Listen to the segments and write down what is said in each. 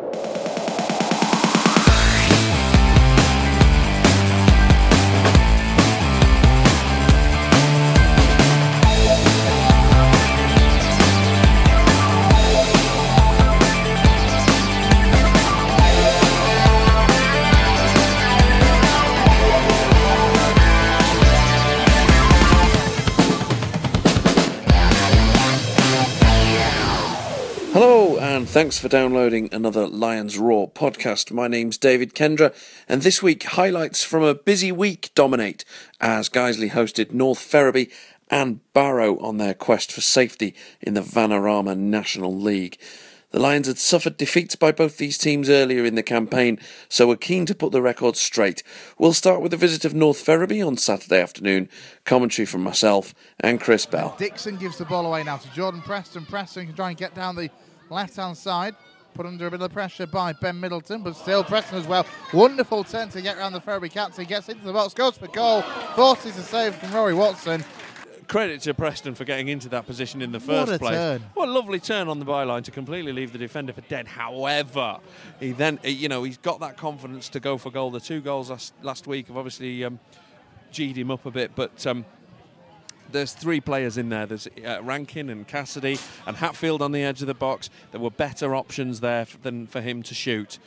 Hello and thanks for downloading another Lions Roar podcast. My name's David Kendra and this week highlights from a busy week dominate as Guiseley hosted North Ferriby and Barrow on their quest for safety in the Vanarama National League. The Lions had suffered defeats by both these teams earlier in the campaign, so we're keen to put the record straight. We'll start with the visit of North Ferriby on Saturday afternoon, commentary from myself and Chris Bell. Dixon gives the ball away now to Jordan Preston. Preston can try and get down the left-hand side, put under a bit of pressure by Ben Middleton, but still Preston as well. Wonderful turn to get around the Ferriby captain, gets into the box, goes for goal, forces a save from Rory Watson. Credit to Preston for getting into that position in the first place. Turn. What a lovely turn on the byline to completely leave the defender for dead. However, he then, he's got that confidence to go for goal. The two goals last week have obviously G'd him up a bit, but there's three players in there. There's Rankin and Cassidy and Hatfield on the edge of the box. There were better options there than for him to shoot.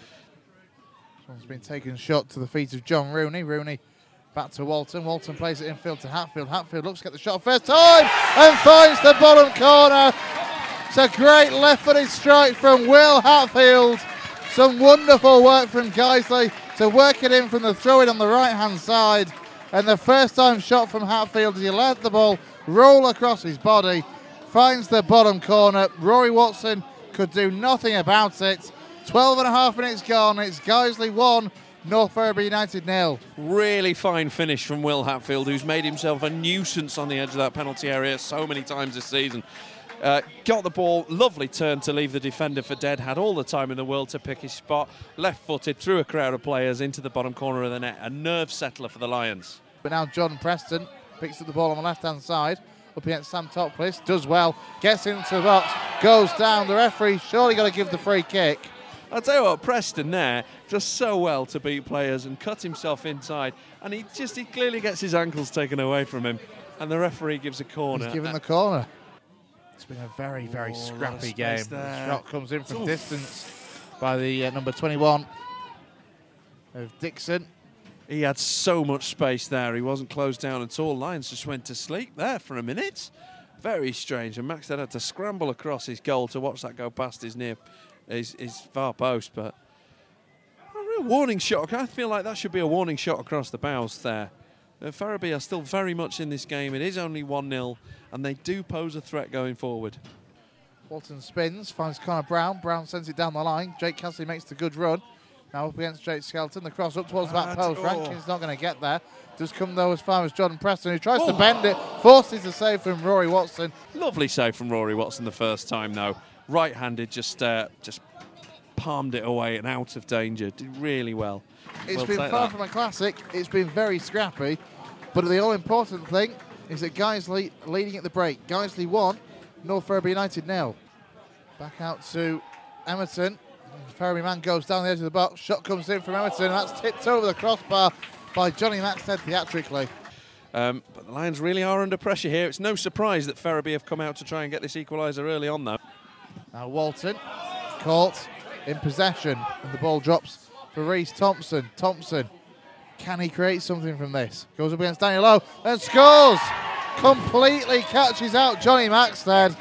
One's been taken shot to the feet of John Rooney. Rooney back to Walton. Walton plays it infield to Hatfield. Hatfield looks to get the shot first time and finds the bottom corner. It's a great left-footed strike from Will Hatfield. Some wonderful work from Guiseley to work it in from the throw-in on the right-hand side. And the first time shot from Hatfield as he let the ball roll across his body, finds the bottom corner. Rory Watson could do nothing about it. 12 and a half minutes gone. It's Guiseley 1, North Ferriby United 0. Really fine finish from Will Hatfield, who's made himself a nuisance on the edge of that penalty area so many times this season. Got the ball, lovely turn to leave the defender for dead, had all the time in the world to pick his spot, left-footed through a crowd of players into the bottom corner of the net, a nerve settler for the Lions. But now John Preston picks up the ball on the left-hand side, up against Sam Topcliffe, does well, gets into the box, goes down, the referee surely got to give the free kick. I'll tell you what, Preston there does so well to beat players and cut himself inside, and he clearly gets his ankles taken away from him, and the referee gives a corner. He's given the corner. It's been a very, very scrappy game. The shot comes in from distance by the number 21 of Dixon. He had so much space there. He wasn't closed down at all. Lions just went to sleep there for a minute. Very strange. And Maxted had to scramble across his goal to watch that go past his far post. But a real warning shot. I feel like that should be a warning shot across the bows there. Ferriby are still very much in this game. It is only 1-0, and they do pose a threat going forward. Walton spins, finds Connor Brown. Brown sends it down the line. Jake Cassidy makes the good run. Now up against Jake Skelton. The cross up towards the back post. Rankin's not going to get there. Does come though as far as Jordan Preston, who tries to bend it. Forces a save from Rory Watson. Lovely save from Rory Watson the first time, though. Right-handed, just palmed it away and out of danger. Did really well. It's been far from a classic. It's been very scrappy. But the all-important thing is that Guiseley leading at the break. Guiseley 1, North Ferriby United 0. Back out to Emerton. Ferriby man goes down the edge of the box. Shot comes in from Emerton, and that's tipped over the crossbar by Johnny Maxted theatrically. But the Lions really are under pressure here. It's no surprise that Ferriby have come out to try and get this equaliser early on, though. Now Walton caught in possession, and the ball drops for Reece Thompson. Thompson, can he create something from this? Goes up against Daniel Lowe and scores! Completely catches out Johnny Maxted.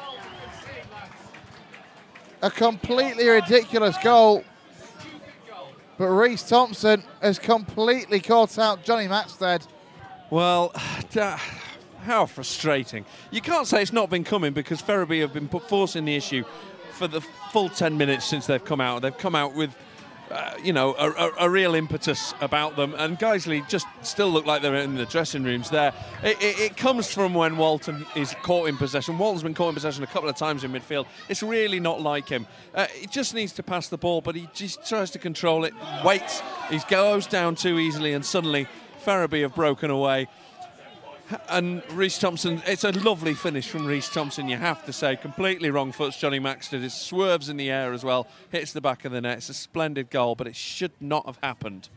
A completely ridiculous goal. But Reece Thompson has completely caught out Johnny Maxted. Well, how frustrating. You can't say it's not been coming because Ferriby have been forcing the issue for the full 10 minutes since they've come out. They've come out with a real impetus about them, and Guiseley just still look like they're in the dressing rooms there. It comes from when Walton is caught in possession. Walton's been caught in possession a couple of times in midfield. It's really not like him. He just needs to pass the ball, but he just tries to control it, waits, he goes down too easily, and suddenly Ferriby have broken away. And Reece Thompson, it's a lovely finish from Reece Thompson, you have to say. Completely wrong foots Johnny Maxted. It swerves in the air as well, hits the back of the net. It's a splendid goal, but it should not have happened.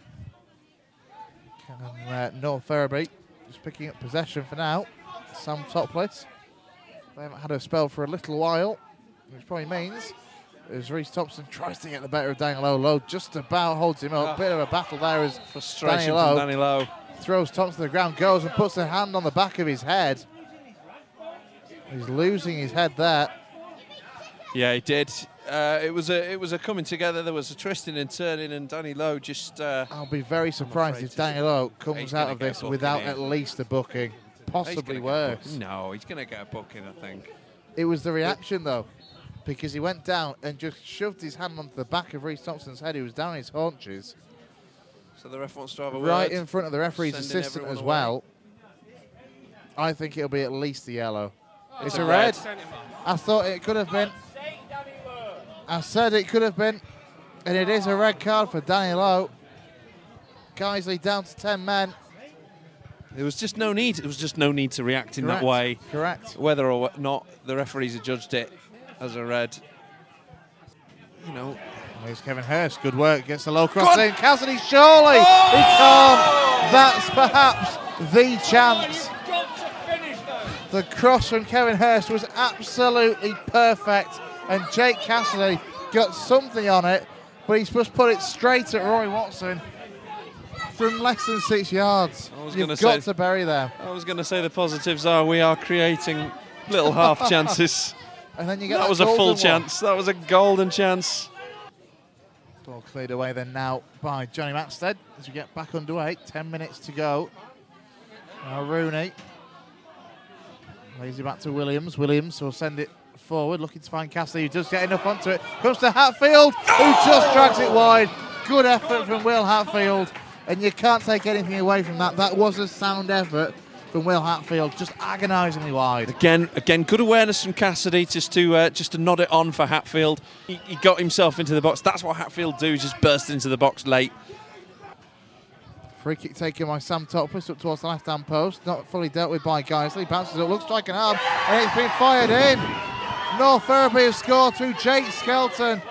North Ferriby just picking up possession for now. Sam Topless. They haven't had a spell for a little while, which probably means as Reece Thompson tries to get the better of Daniel Lowe. Lowe just about holds him up. Bit of a battle there as Frustration from Danny Lowe. Throws Thompson to the ground, goes and puts a hand on the back of his head. He's losing his head there. Yeah, he did. It was a coming together. There was a twisting and turning, and Danny Lowe just... I'll be very surprised if Danny Lowe comes out of this without at least a booking. Possibly worse. No, he's going to get a booking, I think. It was the reaction, though, because he went down and just shoved his hand onto the back of Reece Thompson's head. He was down his haunches. So the ref wants to have a word. Right in front of the referee's assistant as well. I think it'll be at least a yellow. It's a red. I thought it could have been. I said it could have been. And it is a red card for Danny Lowe. Guiseley down to 10 men. There was just no need. It was just no need to react in that way. Correct. Whether or not the referees had judged it as a red. You know. Here's Kevin Hurst. Good work. Gets the low cross in. Cassidy, surely he can't. That's perhaps the chance. The cross from Kevin Hurst was absolutely perfect. And Jake Cassidy got something on it, but he's just put it straight at Roy Watson from less than 6 yards. You've got to bury them. I was going to say the positives are we are creating little half chances. And then you get that was a full chance. That was a golden chance. Ball cleared away then now by Johnny Maxted as we get back underway. 10 minutes to go. Now Rooney lays it back to Williams. Williams will send it forward, looking to find Cassidy, who does get enough onto it. Comes to Hatfield, who just drags it wide. Good effort from Will Hatfield, and you can't take anything away from that. That was a sound effort from Will Hatfield, just agonisingly wide. Again, good awareness from Cassidy, just to nod it on for Hatfield. He got himself into the box. That's what Hatfield do, just burst into the box late. Free kick taken by Sam Topless up towards the left-hand post. Not fully dealt with by Guiseley. Bounces up, looks like an arm, and it's been fired in. North Ferriby have scored through Jake Skelton.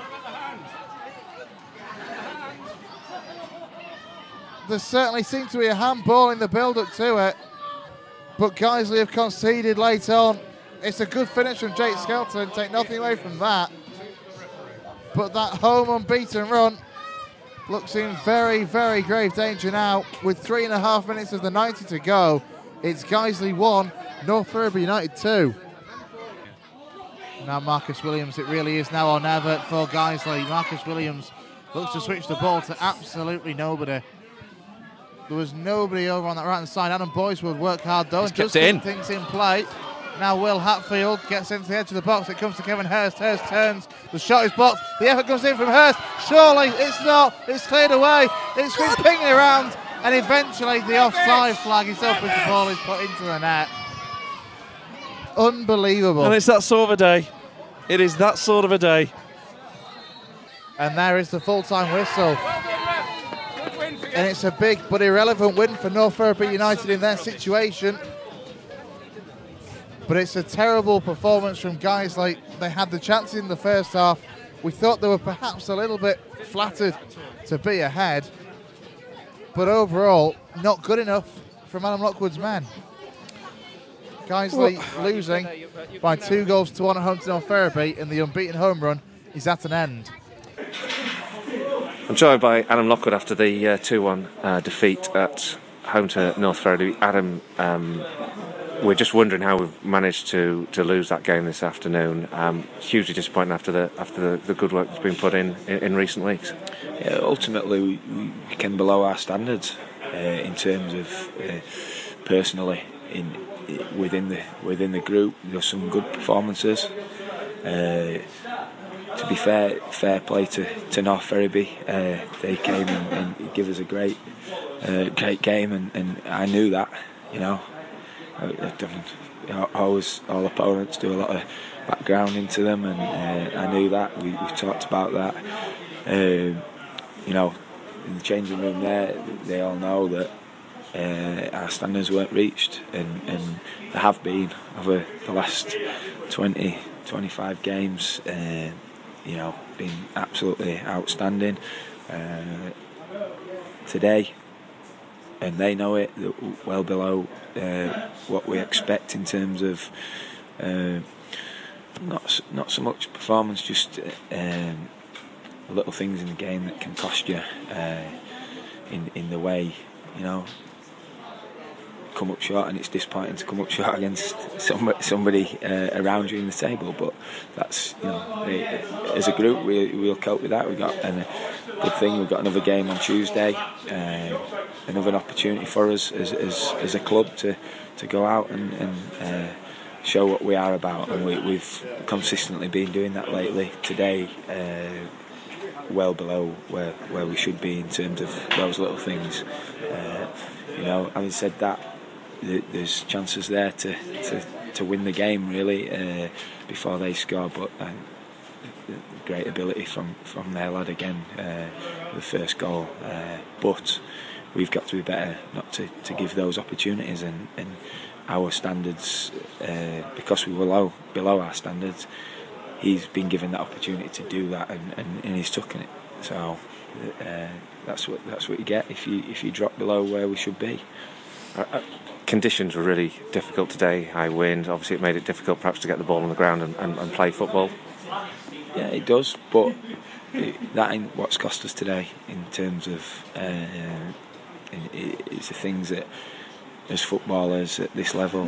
There certainly seemed to be a handball in the build-up to it, but Guiseley have conceded late on. It's a good finish from Jake Skelton, take nothing away from that. But that home unbeaten run looks in very, very grave danger now. With 3.5 minutes of the 90 to go, it's Guiseley 1, North Ferriby United 2. Now Marcus Williams, it really is now or never for Guiseley. Marcus Williams looks to switch the ball to absolutely nobody. There was nobody over on that right-hand side. Adam Boyce will work hard though and just keep things in play. Now Will Hatfield gets into the edge of the box. It comes to Kevin Hurst. Hurst turns. The shot is blocked. The effort comes in from Hurst. Surely it's not. It's cleared away. It's been pinging around. And eventually the offside flag is up as the ball is put into the net. Unbelievable. And it's that sort of a day. It is that sort of a day. And there is the full-time whistle. And it's a big but irrelevant win for North Ferriby United in their situation. But it's a terrible performance from Guiseley. They had the chances in the first half. We thought they were perhaps a little bit flattered to be ahead. But overall, not good enough from Adam Lockwood's men. Guiseley losing by 2-1 at home to North Ferriby, and the unbeaten home run is at an end. I'm joined by Adam Lockwood after the 2-1 defeat at home to North Ferriby. Adam, we're just wondering how we've managed to lose that game this afternoon. Hugely disappointing after the good work that's been put in recent weeks. Yeah, ultimately, we came below our standards in terms of personally within the group. There were some good performances. To be fair play to North Ferriby. They came and gave us a great game, and I knew that. You know, always all opponents do a lot of background into them, and I knew that. We talked about that. You know, in the changing room there, they all know that our standards weren't reached, and there have been over the last 20-25 games. Been absolutely outstanding. Today, and they know it, well below what we expect in terms of not so much performance, just little things in the game that can cost you in the way, come up short, and it's disappointing to come up short against somebody around you in the table. But that's, as a group we'll cope with that. We've got a good thing. We've got another game on Tuesday, another opportunity for us as a club to go out and show what we are about, and we've consistently been doing that lately. Today, well below where we should be in terms of those little things. Having said that, there's chances there to win the game really before they score, but great ability from their lad again, the first goal, but we've got to be better not to give those opportunities, and our standards, because we were below our standards, he's been given that opportunity to do that, and he's taken it. So that's what you get if you drop below where we should be. Conditions were really difficult today. High wind, obviously it made it difficult perhaps to get the ball on the ground and play football. Yeah, it does, but that ain't what's cost us today in terms of it's the things that as footballers at this level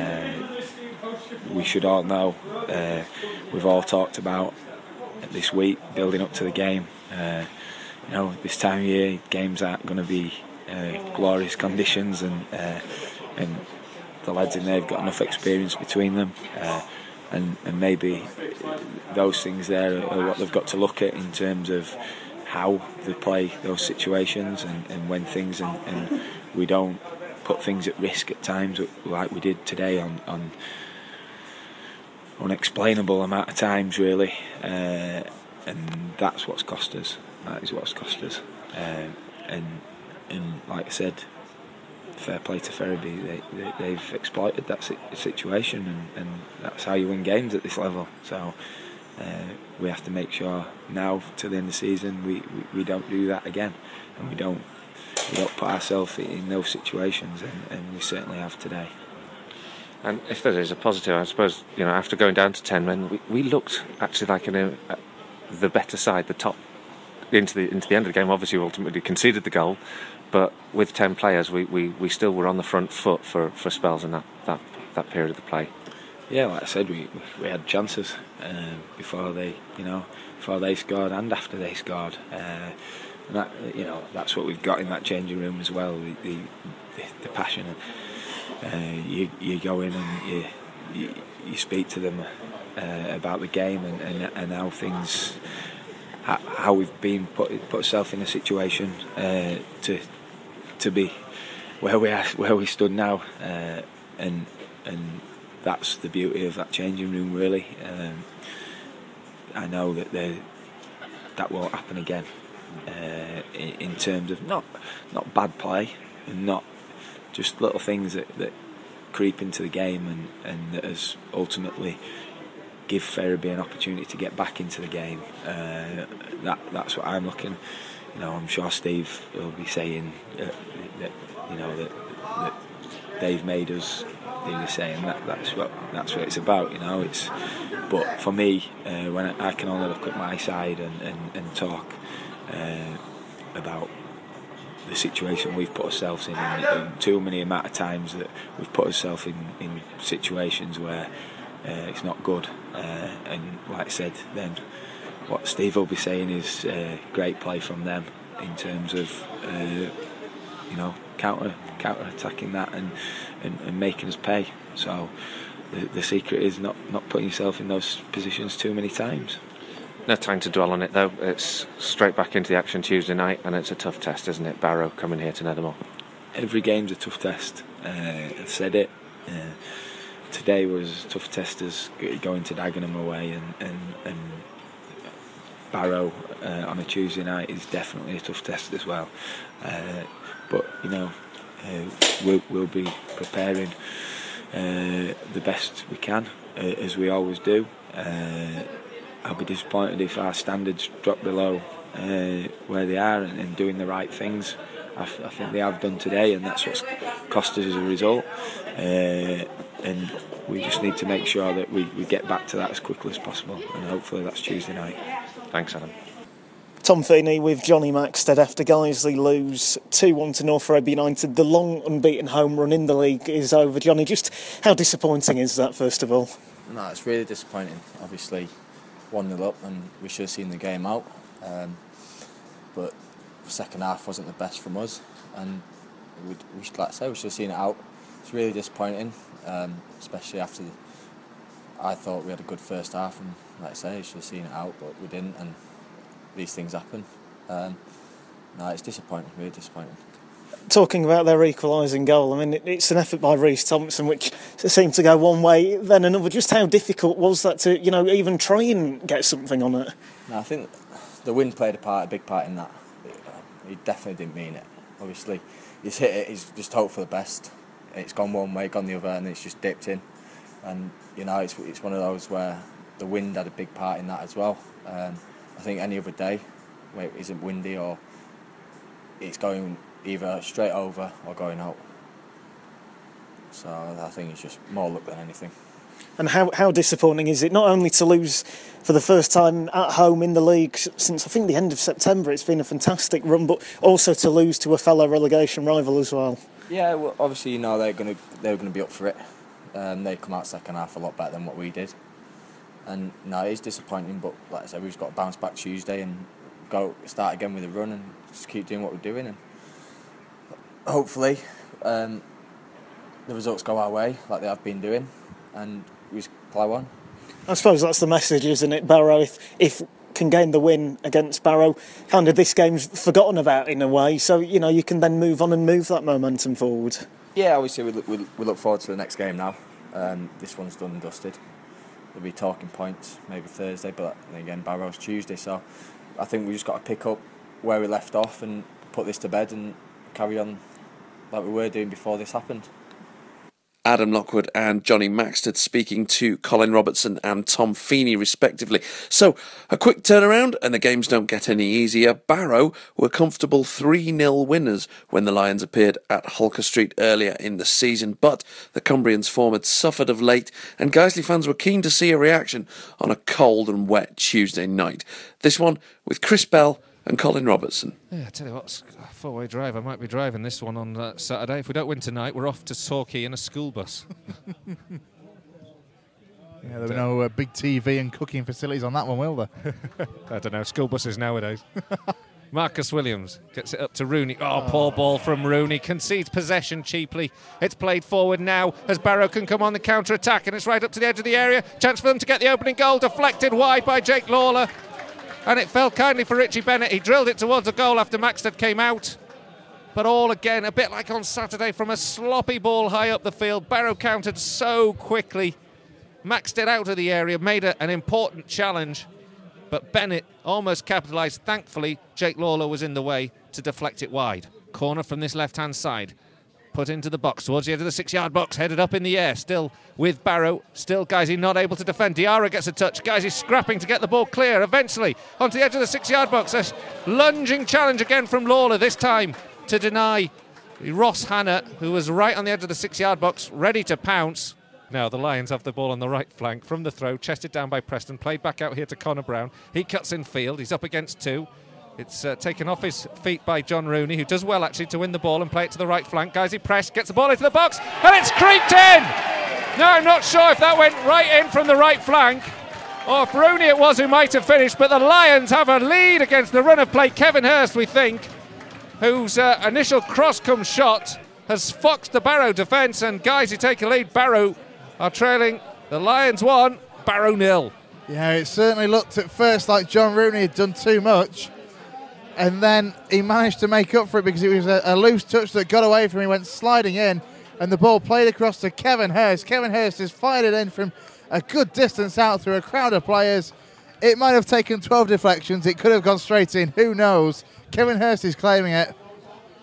we should all know, we've all talked about this week building up to the game. This time of year games aren't going to be glorious conditions, and the lads in there have got enough experience between them, and maybe those things there are what they've got to look at in terms of how they play those situations, and when things and we don't put things at risk at times like we did today on unexplainable amount of times really, and that's what's cost us. That is what's cost us, and like I said, fair play to Ferriby. They've exploited that situation, and that's how you win games at this level. So we have to make sure now to the end of the season we don't do that again, and we don't put ourselves in those situations, and we certainly have today. And if there is a positive, I suppose, after going down to 10 men, we looked actually like the better side, the top, into the end of the game. Obviously, we ultimately conceded the goal, but with 10 players, we still were on the front foot for spells in that period of the play. Yeah, like I said, we had chances before they scored and after they scored, and that that's what we've got in that changing room as well. The passion. You go in and you speak to them about the game and how things, how we've been put ourselves in a situation to be where we stood now, and that's the beauty of that changing room really. I know that won't happen again, in terms of not bad play and not just little things that creep into the game and that has ultimately give Ferriby an opportunity to get back into the game. That's what I'm looking. I'm sure Steve will be saying that they've made us. He was saying that's what it's about. But for me, when I can only look at my side and talk about the situation we've put ourselves in, and too many amount of times that we've put ourselves in situations where it's not good, and like I said, then what Steve will be saying is great play from them in terms of counter attacking that and making us pay. So the secret is not putting yourself in those positions too many times. No time to dwell on it though. It's straight back into the action Tuesday night, and it's a tough test, isn't it? Barrow coming here to Nethermore. Every game's a tough test. I've said it. Today was a tough test as going to Dagenham away, and Barrow on a Tuesday night is definitely a tough test as well. But we'll be preparing the best we can, as we always do. I'll be disappointed if our standards drop below where they are and doing the right things. I think they have done today, and that's what's cost us as a result. And we just need to make sure that we get back to that as quickly as possible, and hopefully that's Tuesday night. Thanks, Adam. Tom Feeney with Johnny Maxted after Guiseley lose 2-1 to North Ferriby United. The long unbeaten home run in the league is over. Johnny, just how disappointing is that, first of all? No, it's really disappointing. Obviously 1-0 up and we should have seen the game out. But the second half wasn't the best from us, and we should have seen it out. It's really disappointing, especially after I thought we had a good first half, and like I say, we should have seen it out, but we didn't, and these things happen. No, it's disappointing, really disappointing. Talking about their equalising goal, I mean, it's an effort by Reece Thompson which seemed to go one way, then another. Just how difficult was that to, even try and get something on it? No, I think the wind played a big part in that. He definitely didn't mean it. Obviously, he's hit it, he's just hoped for the best. It's gone one way, gone the other, and it's just dipped in. And, it's one of those where the wind had a big part in that as well. I think any other day, where it isn't windy or it's going either straight over or going out. So I think it's just more luck than anything. And how disappointing is it not only to lose for the first time at home in the league since I think the end of September? It's been a fantastic run, but also to lose to a fellow relegation rival as well. Yeah, well, obviously they were gonna be up for it. They come out second half a lot better than what we did, and no, it is disappointing. But like I said, we've just got to bounce back Tuesday and start again with a run and just keep doing what we're doing, and hopefully the results go our way like they have been doing, and we just plough on. I suppose that's the message, isn't it? Barrow, if can gain the win against Barrow, kind of this game's forgotten about in a way, so you can then move on and move that momentum forward. Yeah, obviously we look forward to the next game now. This one's done and dusted. There'll be talking points maybe Thursday, but again Barrow's Tuesday, so I think we just got to pick up where we left off and put this to bed and carry on like we were doing before this happened. Adam Lockwood and Johnny Maxted speaking to Colin Robertson and Tom Feeney respectively. So, a quick turnaround and the games don't get any easier. Barrow were comfortable 3-0 winners when the Lions appeared at Holker Street earlier in the season, but the Cumbrians' form had suffered of late and Guiseley fans were keen to see a reaction on a cold and wet Tuesday night. This one with Chris Bell and Colin Robertson. Yeah, I tell you what, a four-way drive. I might be driving this one on Saturday. If we don't win tonight, we're off to Torquay in a school bus. Yeah, there'll be no big TV and cooking facilities on that one, will there? I don't know, school buses nowadays. Marcus Williams gets it up to Rooney. Oh, poor ball from Rooney. Concedes possession cheaply. It's played forward now as Barrow can come on the counter-attack, and it's right up to the edge of the area. Chance for them to get the opening goal. Deflected wide by Jake Lawler. And it fell kindly for Richie Bennett. He drilled it towards the goal after Maxted came out. But all again, a bit like on Saturday, from a sloppy ball high up the field. Barrow countered so quickly. Maxted out of the area, made an important challenge. But Bennett almost capitalised. Thankfully, Jake Lawler was in the way to deflect it wide. Corner from this left-hand side. Put into the box, towards the edge of the 6-yard box, headed up in the air, still with Barrow, still Guisey not able to defend. Diarra gets a touch, Guisey scrapping to get the ball clear, eventually onto the edge of the 6-yard box. A lunging challenge again from Lawler, this time to deny Ross Hannah, who was right on the edge of the 6-yard box, ready to pounce. Now the Lions have the ball on the right flank from the throw, chested down by Preston, played back out here to Connor Brown. He cuts in field, he's up against two. It's taken off his feet by John Rooney, who does well actually to win the ball and play it to the right flank. Guisey press, gets the ball into the box, and it's creeped in! Now I'm not sure if that went right in from the right flank, or if Rooney it was who might have finished, but the Lions have a lead against the run of play. Kevin Hurst, we think, whose initial cross-come shot has foxed the Barrow defence, and Guisey take a lead. Barrow are trailing. The Lions 1, Barrow 0. Yeah, it certainly looked at first like John Rooney had done too much. And then he managed to make up for it because it was a loose touch that got away from him. He went sliding in, and the ball played across to Kevin Hurst. Kevin Hurst has fired it in from a good distance out through a crowd of players. It might have taken 12 deflections. It could have gone straight in. Who knows? Kevin Hurst is claiming it.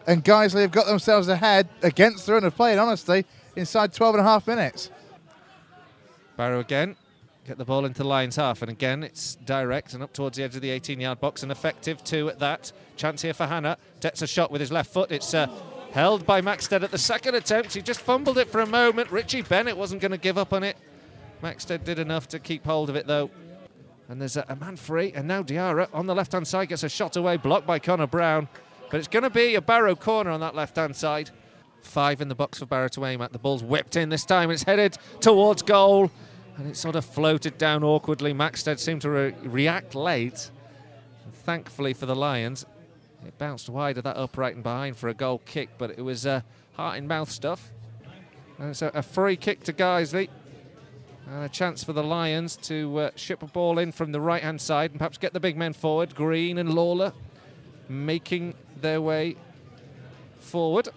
And Guiseley have got themselves ahead against the run of play, in honesty, inside 12.5 minutes. Barrow again. Get the ball into the Lions half, and again it's direct and up towards the edge of the 18-yard box, an effective 2 at that. Chance here for Hannah. Dets a shot with his left foot. It's held by Maxted at the second attempt. He just fumbled it for a moment. Richie Bennett wasn't going to give up on it. Maxted did enough to keep hold of it though. And there's a man free, and now Diarra on the left-hand side gets a shot away, blocked by Connor Brown. But it's going to be a Barrow corner on that left-hand side. 5 in the box for Barrow to aim at. The ball's whipped in this time. It's headed towards goal. And it sort of floated down awkwardly. Maxted seemed to react late. And thankfully for the Lions, it bounced wide of that upright and behind for a goal kick, but it was heart-in-mouth stuff. And it's a free kick to Guiseley. And a chance for the Lions to ship a ball in from the right-hand side and perhaps get the big men forward. Green and Lawler making their way forward.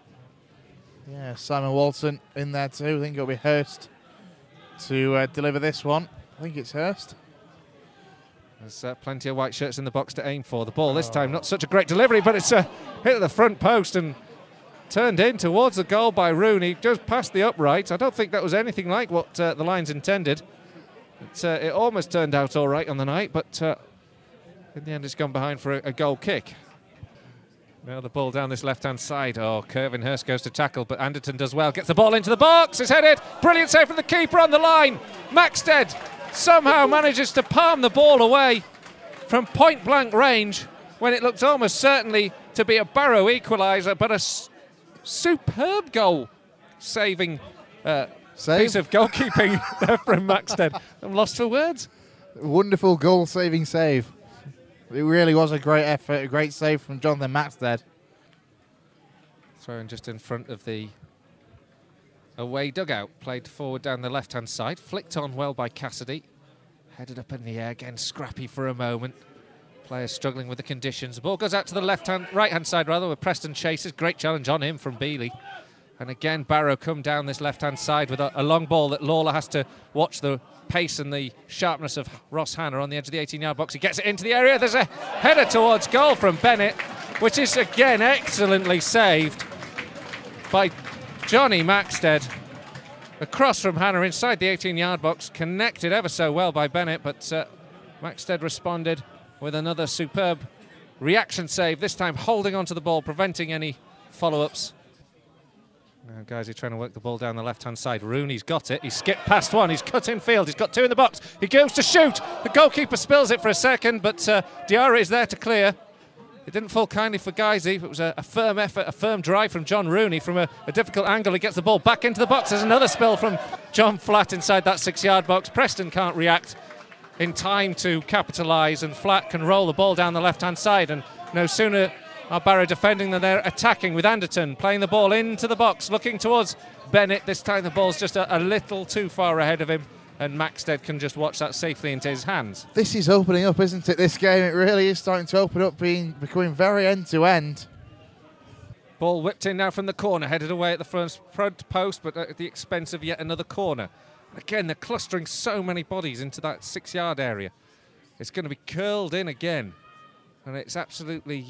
Yeah, Simon Walton in there too. I think it'll be Hurst to deliver this one. I think it's Hurst. There's plenty of white shirts in the box to aim for. The ball this time, not such a great delivery, but it's hit at the front post and turned in towards the goal by Rooney, just past the upright. I don't think that was anything like what the Lions intended. It almost turned out all right on the night, but in the end it's gone behind for a goal kick. Now the ball down this left-hand side. Oh, Kirvin Hurst goes to tackle, but Anderton does well. Gets the ball into the box. It's headed. Brilliant save from the keeper on the line. Maxted somehow manages to palm the ball away from point-blank range when it looked almost certainly to be a Barrow equaliser, but a superb goal-saving piece of goalkeeping there from Maxted. I'm lost for words. Wonderful goal-saving save. It really was a great effort, a great save from Jonathan Maxted. Thrown just in front of the away dugout. Played forward down the left-hand side. Flicked on well by Cassidy. Headed up in the air, again scrappy for a moment. Players struggling with the conditions. The ball goes out to the right-hand side rather, with Preston Chases. Great challenge on him from Bealey. And again, Barrow come down this left-hand side with a long ball that Lawler has to watch the pace and the sharpness of Ross Hannah on the edge of the 18-yard box. He gets it into the area. There's a header towards goal from Bennett, which is again excellently saved by Johnny Maxted. Across from Hannah inside the 18-yard box, connected ever so well by Bennett, but Maxted responded with another superb reaction save, this time holding onto the ball, preventing any follow-ups. Now, guys, he's trying to work the ball down the left-hand side. Rooney's got it. He's skipped past one. He's cut in field. He's got 2 in the box. He goes to shoot. The goalkeeper spills it for a second, but Diarra is there to clear. It didn't fall kindly for Guiseley. It was a firm effort, a firm drive from John Rooney from a difficult angle. He gets the ball back into the box. There's another spill from John Flatt inside that 6-yard box. Preston can't react in time to capitalise, and Flatt can roll the ball down the left-hand side. And no sooner are Barrow defending than they're attacking, with Anderton playing the ball into the box, looking towards Bennett. This time the ball's just a little too far ahead of him, and Maxted can just watch that safely into his hands. This is opening up, isn't it, this game? It really is starting to open up, becoming very end-to-end. Ball whipped in now from the corner, headed away at the front post, but at the expense of yet another corner. Again, they're clustering so many bodies into that 6-yard area. It's going to be curled in again, and it's absolutely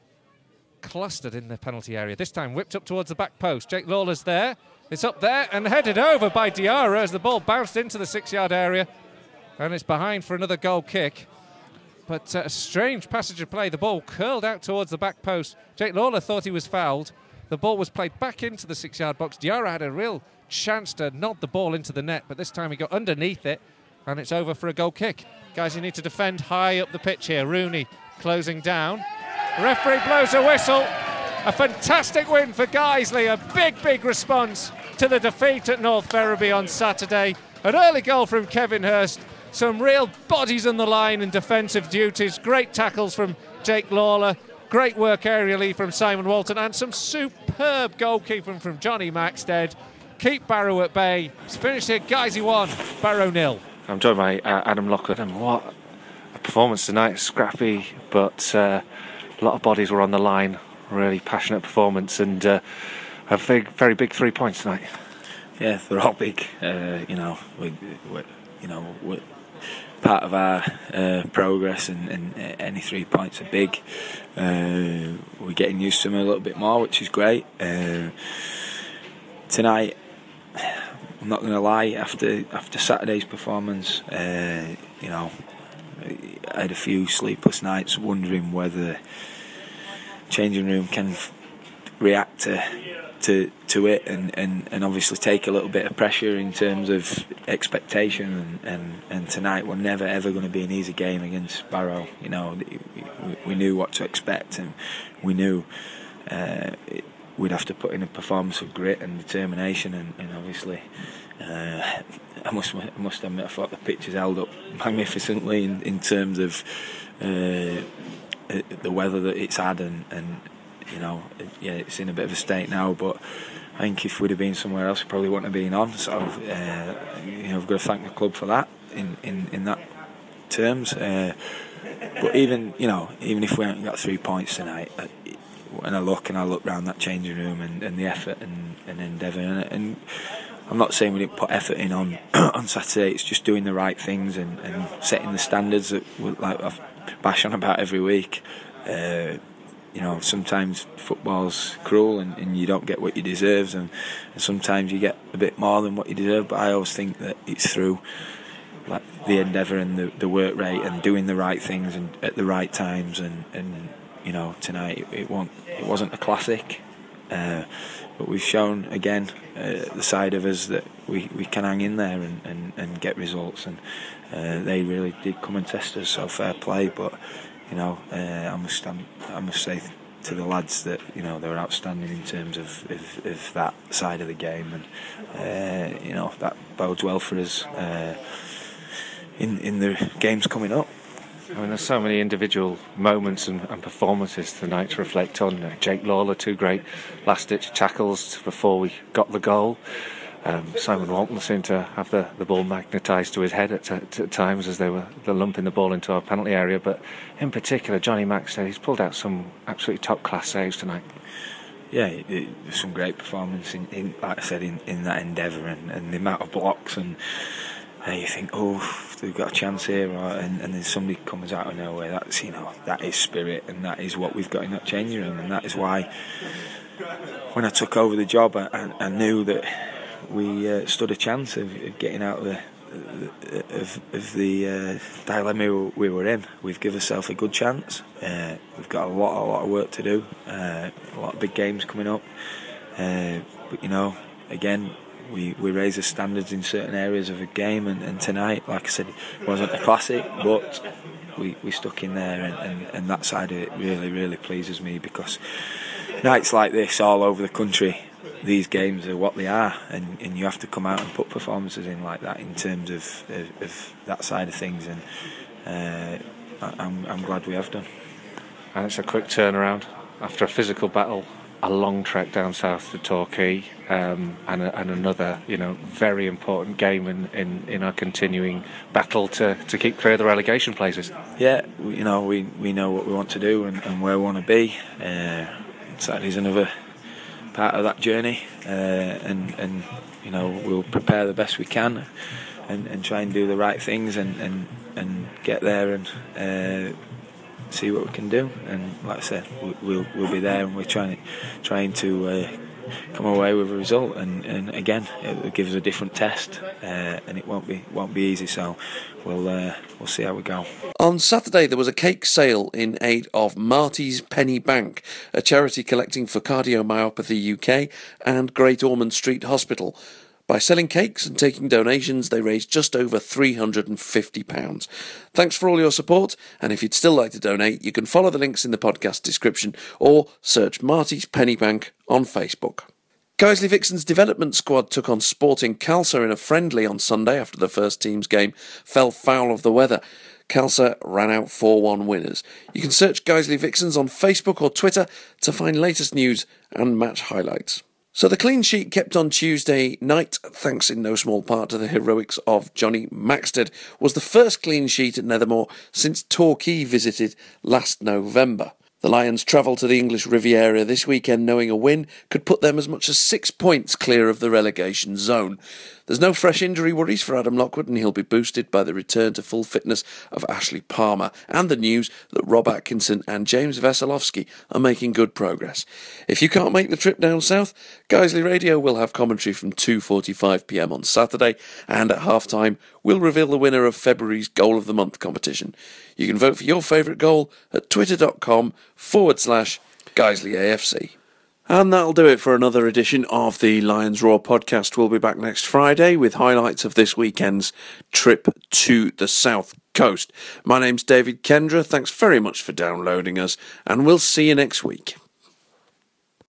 clustered in the penalty area. This time whipped up towards the back post. Jake Lawler's there. It's up there and headed over by Diarra as the ball bounced into the 6-yard area, and it's behind for another goal kick. But a strange passage of play. The ball curled out towards the back post. Jake Lawler thought he was fouled. The ball was played back into the 6-yard box. Diarra had a real chance to nod the ball into the net, but this time he got underneath it, and it's over for a goal kick. Guys, you need to defend high up the pitch here. Rooney closing down. The referee blows a whistle. A fantastic win for Guiseley. A big response to the defeat at North Ferriby on Saturday. An early goal from Kevin Hurst. Some real bodies on the line in defensive duties. Great tackles from Jake Lawler. Great work aerially from Simon Walton. And some superb goalkeeping from Johnny Maxted. Keep Barrow at bay. It's finished here. Guiseley 1, Barrow 0. I'm joined by Adam Lockwood. And what a performance tonight. Scrappy, but a lot of bodies were on the line. Really passionate performance, and a very big 3 points tonight. Yeah, they're all big. part of our progress, and any 3 points are big. We're getting used to them a little bit more, which is great. Tonight, I'm not going to lie, after Saturday's performance, I had a few sleepless nights wondering whether changing room can react to it and obviously take a little bit of pressure in terms of expectation, and tonight we're never ever going to be an easy game against Barrow. We knew what to expect, and we knew we'd have to put in a performance of grit and determination, and obviously I must admit I thought the pitch has held up magnificently in terms of the weather that it's had, and it's in a bit of a state now, but I think if we'd have been somewhere else, we probably wouldn't have been on. So we've got to thank the club for that in that terms. But even if we haven't got 3 points tonight, when I look round that changing room and the effort and endeavour, and I'm not saying we didn't put effort in on Saturday. It's just doing the right things and setting the standards that I've bash on about every week. Sometimes football's cruel and you don't get what you deserve, and sometimes you get a bit more than what you deserve. But I always think that it's through the endeavour and the work rate and doing the right things and at the right times. And tonight it wasn't a classic, but we've shown again the side of us that we can hang in there and get results, and they really did come and test us. So fair play, but. I must say to the lads that they were outstanding in terms of that side of the game, and that bodes well for us in the games coming up. I mean, there's so many individual moments and performances tonight to reflect on. Jake Lawler, 2 great last-ditch tackles before we got the goal. Simon Walton seemed to have the ball magnetised to his head at times as they were lumping the ball into our penalty area. But in particular, Johnny Maxted, he's pulled out some absolutely top-class saves tonight. Yeah, there's some great performance in like I said, in that endeavour, and the amount of blocks, and you think, they've got a chance here, and then somebody comes out of nowhere. That's that is spirit, and that is what we've got in that changing room, and that is why when I took over the job, I knew that we stood a chance of getting out of the dilemma we were in. We've given ourselves a good chance. We've got a lot of work to do. A lot of big games coming up. But again, we raise the standards in certain areas of a game, and tonight, like I said, it wasn't a classic, but we stuck in there, and that side of it really, really pleases me, because nights like this all over the country, these games are what they are, and you have to come out and put performances in like that in terms of that side of things, and I'm glad we have done. And it's a quick turnaround after a physical battle, a long trek down south to Torquay, and another very important game in our continuing battle to keep clear of the relegation places. Yeah, we know what we want to do and where we want to be. Saturday's another part of that journey, and we'll prepare the best we can and try and do the right things and get there and see what we can do. And like I said, we'll be there, and we're trying to come away with a result, and again it will give us a different test, and it won't be easy, so we'll see how we go. On Saturday there was a cake sale in aid of Marty's Penny Bank, a charity collecting for Cardiomyopathy UK and Great Ormond Street Hospital. By selling cakes and taking donations, they raised just over £350. Thanks for all your support, and if you'd still like to donate, you can follow the links in the podcast description or search Marty's Penny Bank on Facebook. Guiseley Vixens development squad took on Sporting Calcer in a friendly on Sunday after the first team's game fell foul of the weather. Calcer ran out 4-1 winners. You can search Guiseley Vixens on Facebook or Twitter to find latest news and match highlights. So the clean sheet kept on Tuesday night, thanks in no small part to the heroics of Johnny Maxted, was the first clean sheet at Nethermoor since Torquay visited last November. The Lions travel to the English Riviera this weekend knowing a win could put them as much as 6 points clear of the relegation zone. The There's no fresh injury worries for Adam Lockwood, and he'll be boosted by the return to full fitness of Ashley Palmer, and the news that Rob Atkinson and James Veselovsky are making good progress. If you can't make the trip down south, Guiseley Radio will have commentary from 2:45pm on Saturday, and at half-time we'll reveal the winner of February's Goal of the Month competition. You can vote for your favourite goal at twitter.com/GuiseleyAFC. And that'll do it for another edition of the Lions Roar podcast. We'll be back next Friday with highlights of this weekend's trip to the South Coast. My name's David Kendra. Thanks very much for downloading us, and we'll see you next week.